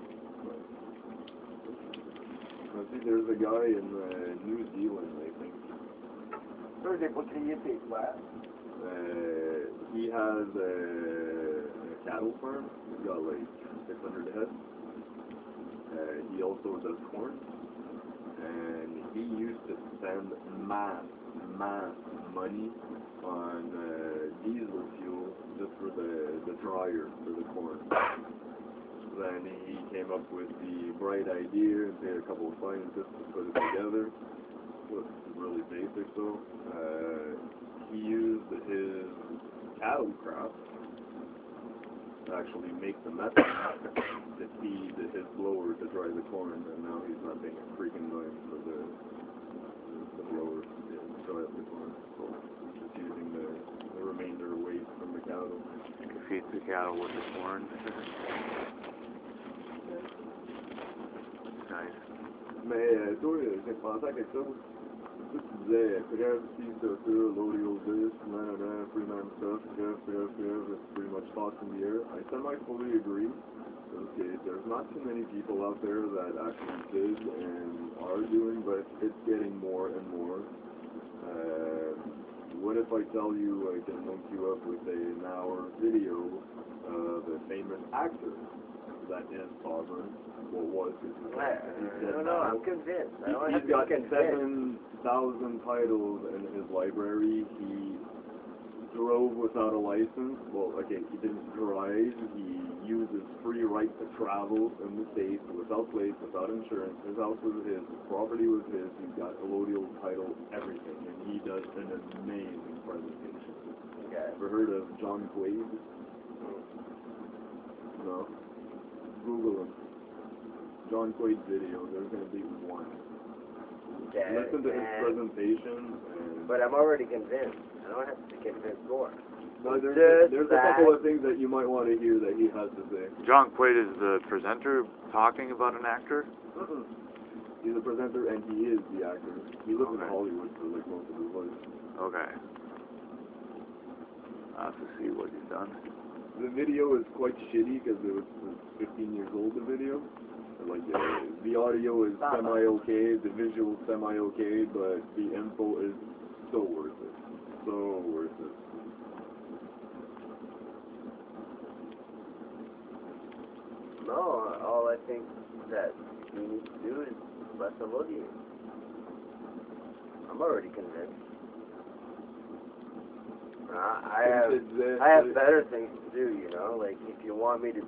I see there's a guy in New Zealand, I think. Ça, j'ai pas crié tes toiles. He has a cattle farm. He's got like 600 head. He also does corn. And he used to spend mass money on diesel fuel just for the dryer for the corn. Then he came up with the bright idea and paid a couple of scientists to put it together. It was really basic though. He used his cattle crop to actually make the methane to feed his blower to dry the corn, and now he's not paying a freaking dime for the blower to dry up the corn. So he's just using the remainder waste from the cattle. You feed the cattle with the corn. Nice. Mais toi, j'ai pensé à quelque chose. Tu disais, preuve, si, low the old this, freelance stuff, it's pretty much thoughts in the air. I semi-fully agree. Okay, there's not too many people out there that actually did and are doing, but it's getting more and more. What if I tell you I can link you up with an hour video of a famous actor that is sovereign? What was his name? I don't know, I'm convinced. I don't have He's to got be convinced. 7,000 titles in his library. He drove without a license. Well, okay, he didn't drive. He used his free right to travel in the States without plates, without insurance. His house was his. His property was his. He's got allodial title, everything. And he does an amazing presentation. Okay. Ever heard of John Quaid? No. Google him. John Quaid video. There's going to be one. Okay. Listen to his presentation. And But I'm already convinced. I don't have to convince more. no, Just there's a couple of things that you might want to hear that he has to say. John Quaid is the presenter talking about an actor? He's a presenter and he is the actor. He lives in Okay. Hollywood for like most of his life. Okay. I'll have to see what he's done. The video is quite shitty because it was 15 years old, the video. Like, the audio is semi-okay, the visual semi-okay, but the info is so worth it. So worth it. No, all I think that we need to do is less allodiate. I'm already convinced. I have better things to do, you know. Like if you want me to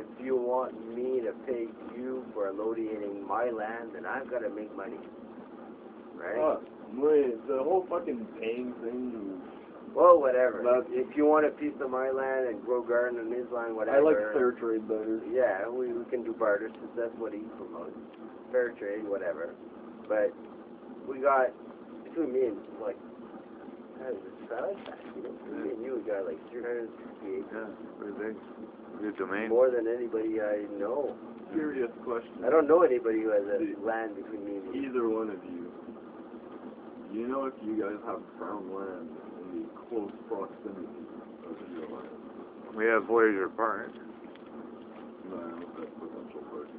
pay you for allodiating my land, then I've got to make money, right? The whole fucking paying thing. Well, whatever. If you want a piece of my land and grow garden on his land, whatever. I like fair trade better. Yeah, we can do barter since that's what he promotes. Fair trade, whatever. But we got, between me and, like, I like that. You know, between me and you, we got like 360 acres. Yeah, pretty big. Good domain. More than anybody I know. Serious question. I don't know anybody who has a land between me and you. Either one of you. You know if you guys have crown land in the close proximity of your land? We have Voyager Park. No, that's potential part.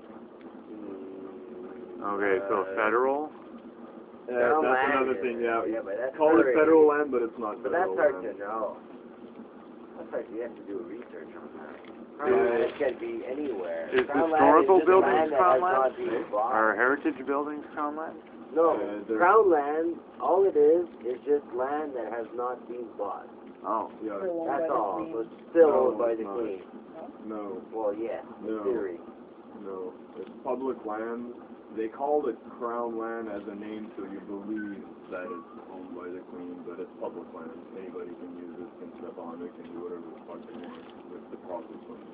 Okay, so federal? Crown that's land another is- thing, yeah. Yeah, but that's Call it very- federal land, but it's not But federal that's hard land. to know. That's hard. You have to do research on that. Yeah. Crown land can be anywhere. Is Crown land historical just buildings land that crown has land? not been bought. Are heritage buildings crown land? No, they're- crown land, all it is just land that has not been bought. Oh. Yeah. Still owned by That's the all. Queen. So it's still No, owned by it's the not. Queen. No, Well, yeah, in No. theory. no. It's public land. They called it crown land as a name so you believe that it's owned by the Queen, but it's public land. Anybody can use it, can step on it, can do whatever the fuck they want with the proper funds.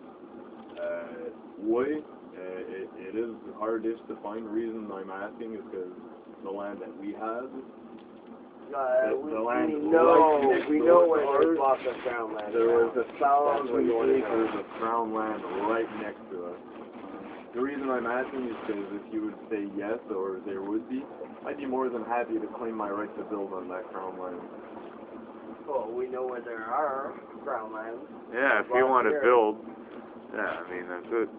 It is hardish to find. The reason I'm asking is because the land that we have, the land we know where ours, there's lots of crown land. there was around. 1,000 what you acres of crown land right next to us. The reason I'm asking is because if you would say yes, or there would be, I'd be more than happy to claim my right to build on that crown land. Well, we know where there are crown lands. Yeah, if you want to build, yeah, I mean, that's it.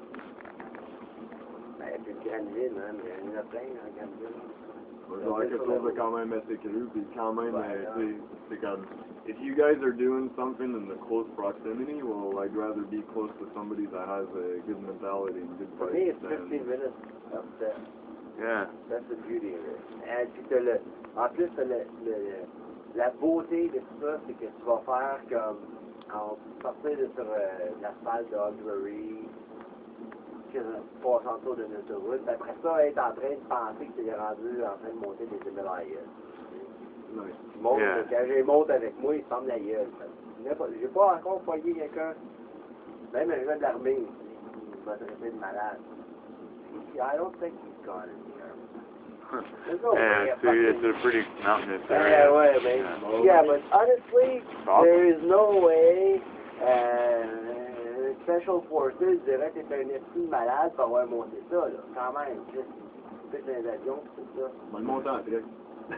Ben, c'est canadien, hein, mais il y en a plein, hein, canadien. Genre, quelque chose de quand même assez cru, puis quand même, Ouais, tu sais, c'est comme, if you guys are doing something in the close proximity, well, I'd rather be close to somebody that has a good mentality and good For price me, it's than- 15 minutes up there. Yeah. That's the beauty of it. Et puis t'as en plus, t'as la beauté de tout ça, c'est que tu vas faire comme, en partir de sur l'asphalte de Hogbury, que passe en tour d'une autoroute, puis après ça, être en train de penser que t'es rendu en train de monter des Himalayas. Nice. Tu montes, Yeah. quand je monte avec moi, il ferme la gueule. J'ai pas encore foyé quelqu'un, même un gars de l'armée, il m'a traité de malade. I don't think he's gone in the army. There's no way Yeah, a it's fucking- a pretty mountainous Yeah, area. wait, mate. Yeah. Yeah, but honestly, Awesome. there is no way Special Forces dirait que t'es un esprit malade pour avoir monté ça, là. Quand même, juste, tu fais des avions, tout ça. On va le monter en direct.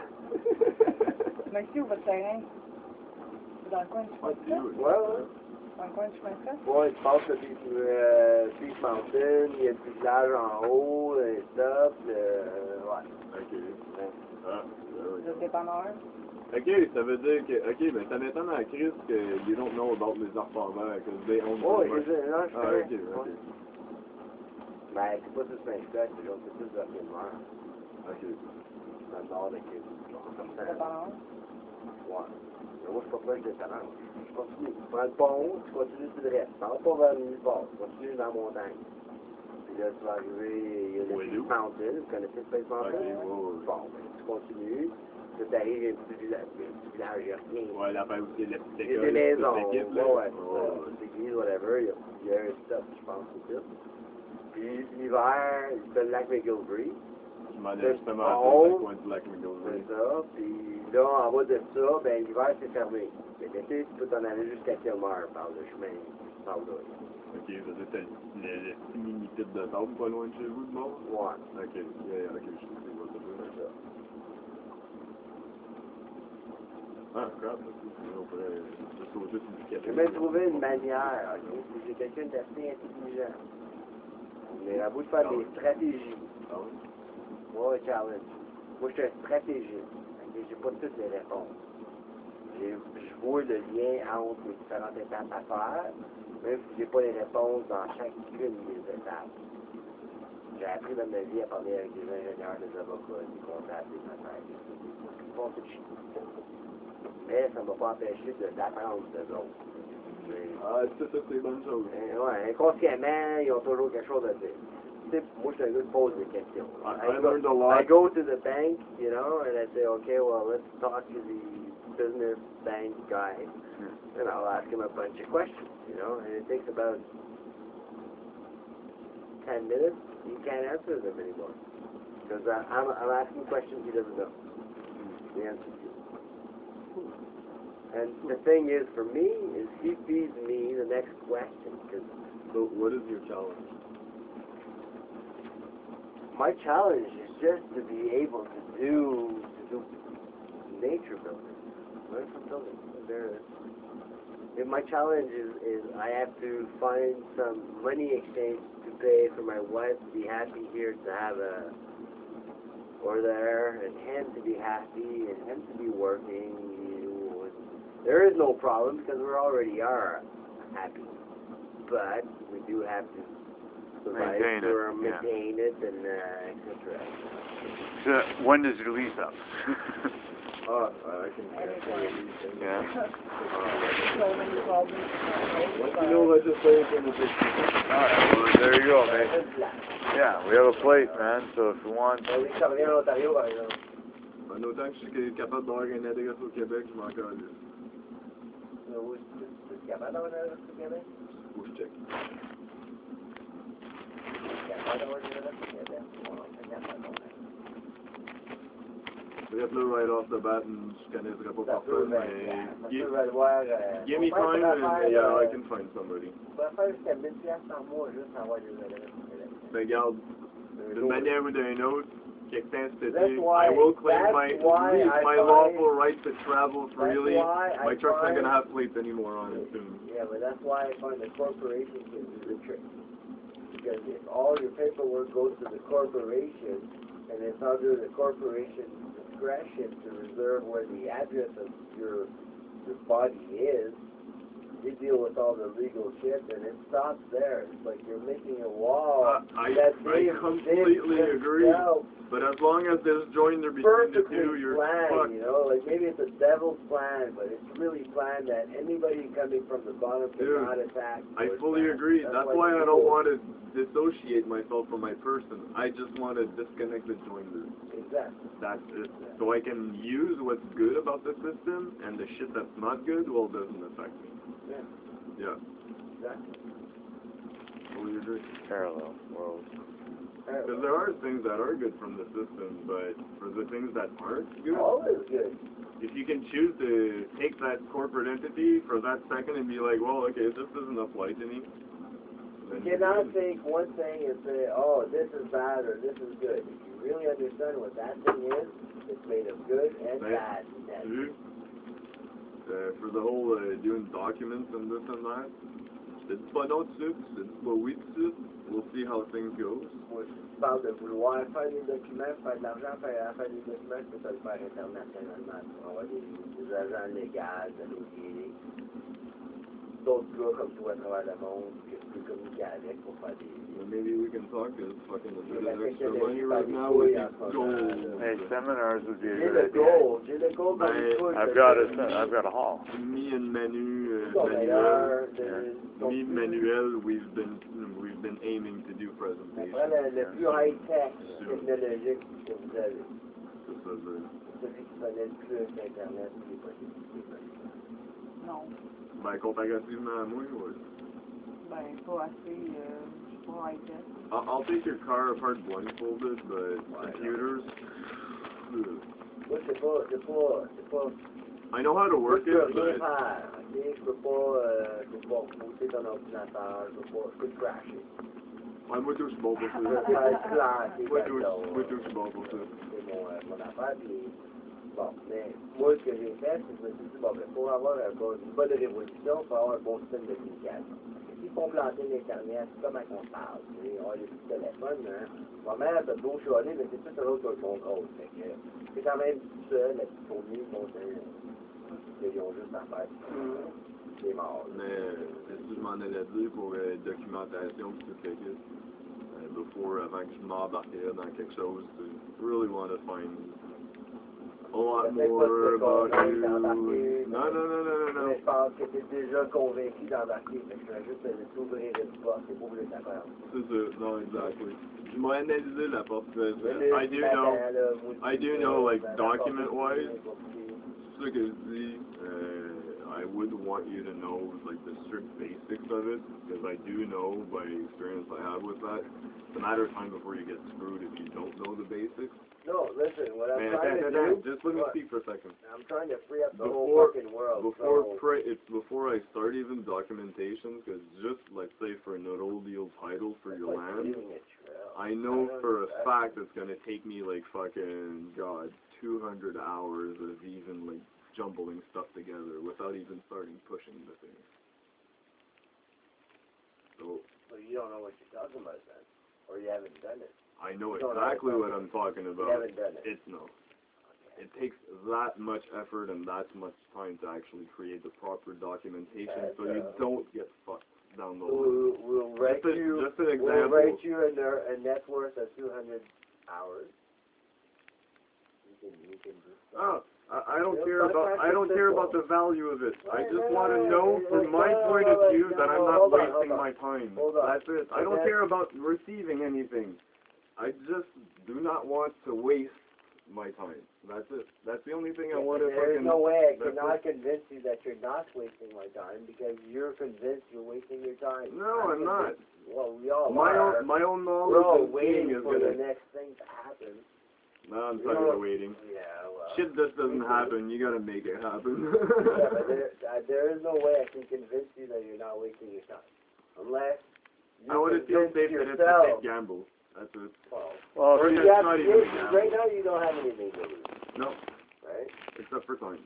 Mais c'est où votre terrain? C'est dans le coin du chemin de fer? Ouais, ouais. Dans le coin du chemin de fer? Ouais, tu passes le Beach Mountain, il y a du village en haut, et stuff, ouais. Ok. Ah, Vous êtes dépanneur? ok, ça veut dire que, ok, ben ça m'étonne à Chris que you don't know about les arpents verts, because they own Oh, the non, market. je Ah, connais. ok, ok. Ben, c'est pas tout Saint-Scott, c'est l'autre, c'est tout Vermont. Ok. Dans le nord de Québec. Dépanneur? Ouais. Mais moi, je pas proche de talent. Je continue. Tu prends le pont, tu continues tout le reste. Tu t'en vas pas vers nulle part. Tu continues dans la montagne. Puis là, tu vas arriver, il y a le Space Mountain. Vous connaissez Space Mountain? Bon, ben, tu continues. Là, tu arrives, il y a un petit village, il n'y a rien. Ouais, là-bas où c'est la petite Il y a école, des maisons, l'équipe, là. ouais, l'église, whatever, il y a un stop, je pense, c'est ça. Puis l'hiver, c'est le lac McGilvery. Je m'en ai justement En appelé haut, le coin du lac McGilvery. c'est ça. Puis là, en bas de ça, ben l'hiver, c'est fermé. Mais l'été, tu peux t'en aller jusqu'à Kilmar par le chemin, par là. Ok, vous êtes le petit mini-pit de sable pas loin de chez vous, de mort? Ouais. Ok, yeah, ok, je sais quoi ça veut dire. Ah, crap, on pourrait juste sauter sur du café. J'ai même trouvé une manière, ok? Si j'ai quelqu'un d'assez intelligent. On est à bout de faire des stratégies. Ah oui? Ouais, challenge. Moi, je suis un stratégiste. Okay? J'ai pas toutes les réponses. Je vois le lien entre les différentes étapes à faire, même si j'ai pas les réponses dans chacune des étapes. J'ai appris dans ma vie à parler avec des ingénieurs, des avocats, des comptables, des notaires, des gens qui font tout chier. Mais ça ne m'a pas empêché d'apprendre d'eux autres. Ah, ça, c'est une bonne chose. Ouais, inconsciemment, ils ont toujours quelque chose à dire. Tu sais, moi, je suis un gars qui pose des questions. I learned a lot. I go to the bank, you know, and I say, okay, well, let's talk to the business bank guy, and I'll ask him a bunch of questions, you know, and it takes about 10 minutes. He can't answer them anymore. Because I'm asking questions he doesn't know the answer to. And the thing is, for me, is he feeds me the next question. Cause So, what is your challenge? my challenge is just to be able to do nature building. Learn from building. There it is. And my challenge is I have to find some money exchange to pay for my wife to be happy here to have or there, and him to be happy, and him to be working. There is no problem because we already are happy. But we do have to survive or maintain it, and etc. So, when does your lease up? I can Yeah. So many problems. Once you know legislation, it's just... Alright, well, there you go, man. Yeah, we have a plate, man, so if you want... Oui, ça revient en Ontario, par exemple. Ben, autant que je suis capable d'avoir une adresse au Québec, je m'en calisse. Oui, tu es capable d'avoir une adresse au Québec? Faut que je check. Tu es capable d'avoir une adresse au Québec? Non, tu es capable d'avoir. Peut-être là, right off the bat, je connaîtrais pas personne, mais... Give me time, and yeah, I can find somebody. Tu peux faire jusqu'à 1000$ par mois juste pour avoir des adresses au Québec. Ben, regarde, d'une manière ou d'une autre, quelque temps cet That's été, why- I will claim that's my why I find- lawful right to travel freely. why I My truck's not find- gonna have plates anymore on it soon. Yeah, but that's why I find the corporation is the trick. Because if all your paperwork goes to the corporation, and it's under the corporation's discretion to reserve where the address of your body is, you deal with all the legal shit, and it stops there. It's like you're making a wall. I they completely agree. But as long as there's joinder between the two, you're planned, fucked. you know, like maybe it's a devil's plan, but it's really planned that anybody coming from the bottom cannot attack. I fully agree. That's why I don't want to dissociate myself from my person. I just want to disconnect the joinder. Exactly. That's it. So I can use what's good about the system, and the shit that's not good, well, doesn't affect me. Yeah. Yeah. Exactly. Fully agree. Parallel world. Because there are things that are good from the system, but for the things that aren't good, All is good. if you can choose to take that corporate entity for that second and be like, well, okay, this doesn't apply to me. You cannot take one thing and say, oh, this is bad or this is good. If you really understand what that thing is, it's made of good and bad. For the whole doing documents and this and that, c'est pas non dessus, c'est pas oui dessus. We'll see how things go. Moi, je parle de vouloir faire des documents, faire de l'argent, faire des documents, je peux pas le faire internationalement. Tu vas avoir des agents légaux, d'autres gars comme toi à travers le monde que tu peux communiquer avec pour faire des Well, maybe we can talk because fucking a bit Yeah, of I think extra that money they right start now would be going gold. Hey, seminars would be a J'ai good le idea. goal, comme Ben, une couche I've de got gold. I've got a hall. Me and Manuel, Ton me Manuel, we've been aiming to do presentations. Après, le plus high-tech technologique que vous avez. C'est ça, Celui qui connaît le plus Internet, c'est possible. Non. ben, comparativement à moi, ouais. Ben, pas assez, je suis pas high-tech. I'll take your car apart blindfolded, but computers, Moi, c'est pas... I know how to work Je peux it, rien but faire, ok? Je peux pas pousser ton ordinateur, je peux crasher. ouais, moi tout, je suis bon pour Je peux ça. faire planter Moi ta tout, zone. je suis bon pour ça. C'est mon affaire, puis bon, mais moi, ce que j'ai fait, c'est que je me suis dit, bon, ben, pour avoir une bonne révolution, il faut avoir un bon système de communication. S'ils font planter l'Internet, c'est comme qu'on se parle, tu sais, on a des petits téléphones, hein. Ma-mère, t'as beau chialer, mais c'est tout un autre contrôle, fait que c'est quand même tout seul, la petite fourmi, ils ont juste à faire, c'est mort. Mais si je m'en allais dire pour documentation pis tout le kit, avant que je m'embarquais dans quelque chose, I really want to find a lot more about you. Non. Mais je pense que t'es déjà convaincu d'embarquer, fait que je vais juste t'ouvrir une porte, c'est pas obligé de t'apprendre. C'est ça, non, exactly. Je m'ai analysé la porte, I do know, like, document-wise, c'est ça que je dis, I would want you to know, like, the strict basics of it, because I do know, by experience I have with that, it's a matter of time before you get screwed if you don't know the basics. No, listen, what I'm Man, trying to do... just let me speak for a second. I'm trying to free up the whole fucking world, Before I start even documentation, because just, let's say, for an old title for your land, I know for a fact it's going to take me, like, fucking, God, 200 hours of even, like, jumbling stuff together without even starting pushing the thing. So you don't know what you're talking about then, or you haven't done it. I know exactly what I'm talking about. You haven't done it. It takes that much effort and that much time to actually create the proper documentation so you don't get fucked down the line. We'll write you a net worth of 200 hours. You can do I don't care about the value of it. I just want to know from my point of view that I'm not wasting my time. That's it. I don't care about receiving anything. I just do not want to waste my time. That's it. That's the only thing I want to fucking... There's no way I cannot convince you that you're not wasting my time because you're convinced you're wasting your time. No, I'm not. Well, we all are. My own knowledge we're all waiting for the next thing to happen. No, I'm tired of waiting. Yeah, well... Shit just doesn't happen. You gotta make it happen. Yeah, but there is no way I can convince you that you're not wasting your time. Unless you I want to feel safe that it's a safe gamble. That's it. Well, not right now you don't have anything to lose. No. Right? Except for time.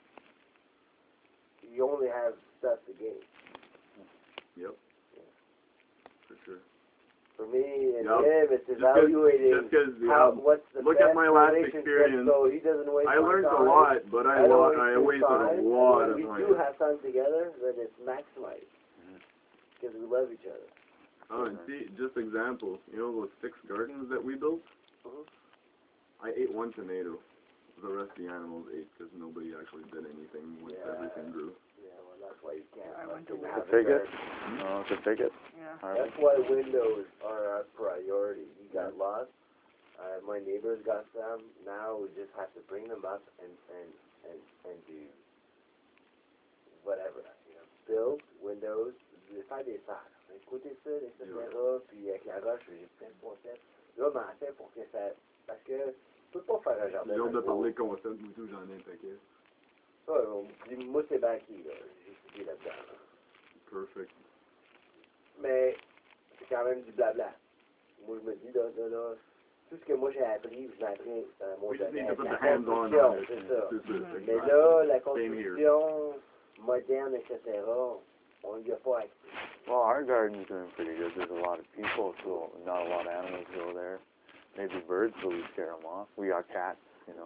You only have stuff to gain. Yep. Yeah. For sure. For me and him, it's evaluating what's the look best at my last experience. So he doesn't waste I learned a lot, but I wasted a lot of time. We do have time together, then it's maximized. Because we love each other. Oh, and see, just examples. You know those 6 gardens that we built? I ate 1 tomato. The rest of the animals ate because nobody actually did anything with everything grew. Yeah, well, that's why you can't. I went to The bigot? No, the bigot? Yeah. That's why windows are our priority. You got lost. My neighbors got some. Now we just have to bring them up and do whatever. You know, build windows, faire des salles. Côté ça, etc. Puis avec la roche, j'ai plein de concepts. Là, on en fait pour que ça... Parce que tu peux pas faire un jardin. J'ai hâte de parler concept, moi tout, j'en ai un paquet. Moi, c'est banquier, là. J'ai étudié là-dedans. Là. Perfect. Mais c'est quand même du blabla. Moi, je me dis, là, tout ce que moi j'ai appris, je l'ai appris dans mon domaine. La construction, c'est ça. Mais là, la construction moderne, etc., on n'y a pas accès. Well, our garden's doing pretty good. There's a lot of people, so not a lot of animals go there. Maybe birds, but we scare them off. We got cats, you know.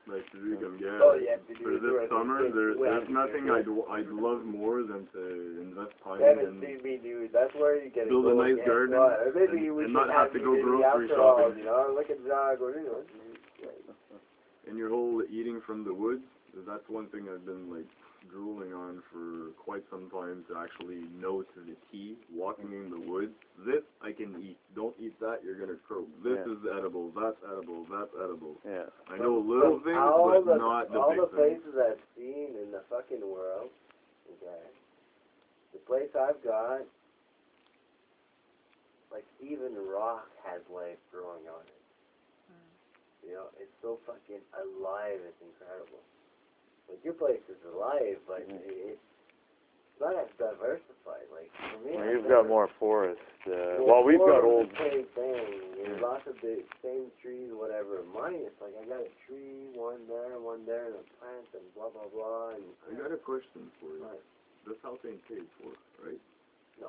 Like, je dis, comme, yeah, Oh, yeah, to do for it this right. summer, there's Well, nothing yeah. I'd love more than to invest time Haven't and seen me, dude. That's where you get build a nice garden Or maybe we and should not have to you go maybe grocery after all, shopping. you know, look at Zog or, you know. And your whole eating from the woods, that's one thing I've been, like, drooling on for quite some time, to actually know to the T, walking in the woods. This I can eat. Don't eat that, you're gonna croak. This is edible, that's edible, that's edible. Yeah. I know little things, all but not the all big the things. places I've seen in the fucking world, okay, the place I've got, like, even rock has life growing on it. You know, it's so fucking alive, it's incredible. Like, your place is alive, but it's not as diversified. Like, for me, Well, you've got more forest. We've got old. The same thing. There's lots of the same trees, whatever. Mine, it's like I got a tree, one there, and a plant, and blah blah blah. And I got a question for you. Right. This house ain't paid for, right? No.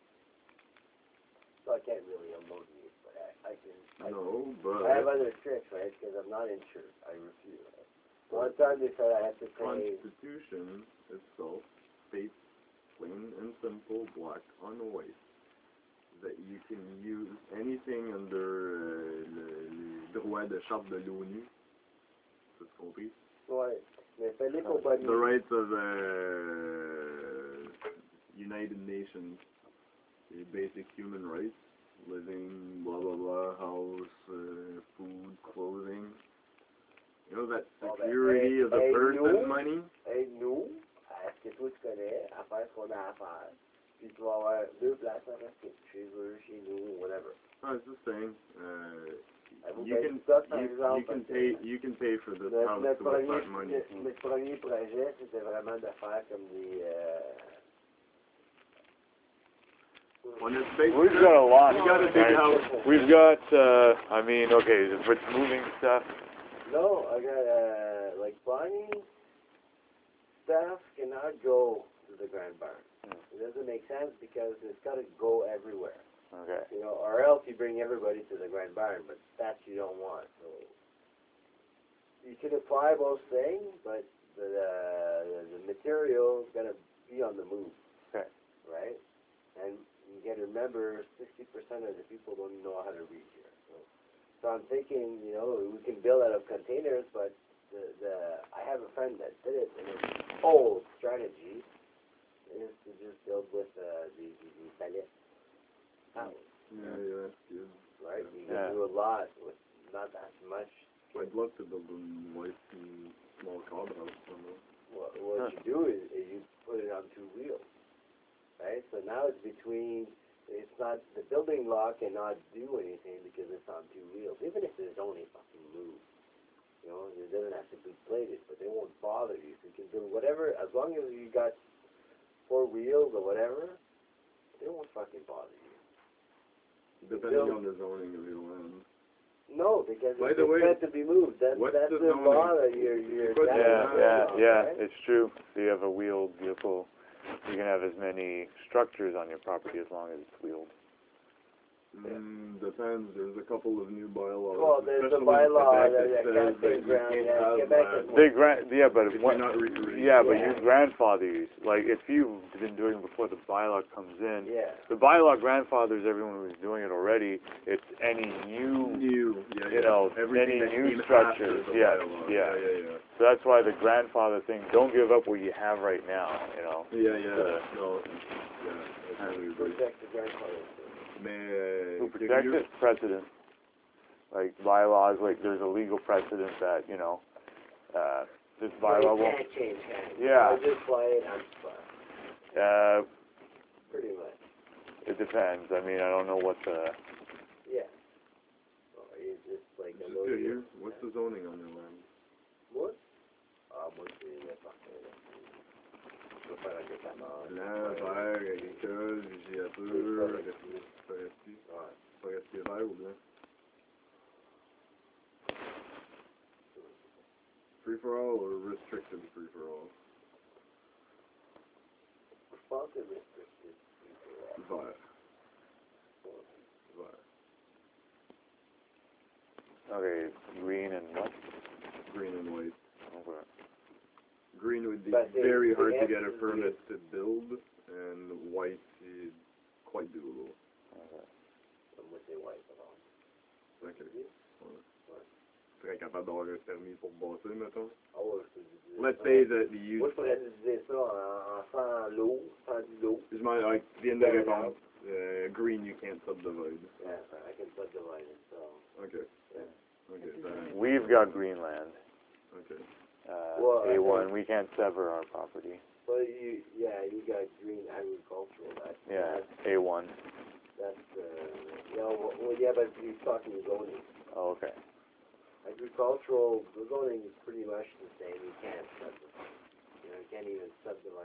So I can't really unload you, but I can. No, but I have other tricks, right? Because I'm not insured. I refuse. One time they said I have to pay. Constitution itself states plain and simple, black on white, that you can use anything under le droit de charte de l'ONU. T'as compris? Ouais. Mais fallait compagnie. The rights of United Nations, the basic human rights, living, blah blah blah, house, food, clothing. You know, that security of the person money? Et nous, est-ce que toi tu connais à faire ce qu'on a à faire? Puis tu vas avoir 2 places à rester, chez eux, chez nous, whatever. I was just saying, Vous you payez can ça, par exemple, you can pay for this le, house le with premier, that money. le premier projet, c'était vraiment de faire comme des... On his face, We've got a lot. we got a big house. We've got. I mean, okay, if it's moving stuff. No, I got, like, Bonnie, staff cannot go to the Grand Barn. It doesn't make sense because it's got to go everywhere. Okay. You know, or else you bring everybody to the Grand Barn, but that you don't want. So you can apply both things, but the material is going to be on the move. Okay. Right? And you got to remember, 60% of the people don't know how to read here. So I'm thinking, you know, we can build out of containers, but I have a friend that did it, and his whole strategy is to just build with the pallets. Yeah, that's good. Right? You can do a lot with not that much. I'd love to build a nice and small cob house somewhere. What you do is you put it on 2 wheels. Right? So now it's between... It's not, the building block cannot do anything because it's on 2 wheels, even if there's only fucking move. You know, it doesn't have to be plated, but they won't bother you. So you can do whatever, as long as you got 4 wheels or whatever, they won't fucking bother you. Depending on the zoning of your land. No, because By it's the way, meant to be moved. That's what's the the zoning? law that you're Yeah, right? it's true. So you have a wheeled vehicle. You can have as many structures on your property as long as it's wheeled. Depends. There's a couple of new bylaws. Well, there's a especially in bylaw Quebec that says can't that be you ground. can't Yeah, have Quebec that. is more. They but If you're not recreating. but you grandfather use. Like, if you've been doing it before the bylaw comes in, Yeah. the bylaw grandfathers everyone who's doing it already. It's any new, you know, everything any that new came structures. after the Yeah, bylaw. yeah. Yeah. So that's why the grandfather thing. Don't give up what you have right now. You know. No. Yeah, I totally agree. Protect the grandfather. Mais, Who protects it? Precedent. Like bylaws, like there's a legal precedent that, you know, this bylaw You won't. can't change hands. Yeah. I just play it, I'm fine. Pretty much. It depends. I mean, I don't know what the. Yeah. Well, it's just like a Just little... here. What's the zoning on your land? What? Moi, c'est parfait. Je vais faire un décamant. Blanc, vert, agricole, villégiature, forestier. Ouais. Forestier vert ou blanc? Free for all or restricted free for all? Je pense que restricted. Vert. Vert. Okay, green and what? Green and white. Green would be But very they hard to have get a to do- permit to build, and white is quite doable. Comme moi, c'est white, alors. Ok. Très capable d'avoir un permis pour bosser, mettons. Ah ouais, je te dis. Let's say that the use... Moi, je pourrais utiliser ça en sans l'eau, sans de l'eau. Je m'en like, viens de répondre. Green, you can't subdivide. Yeah, I can subdivide it, so. Okay. Yeah. Okay, then, We've got Greenland. okay. Well, I A1, think- we can't sever our property. But you got green agricultural, Yeah, A1. That's, yeah, but you're talking zoning. Oh, okay. Agricultural, the zoning is pretty much the same, you can't subdivide. You can't even subdivide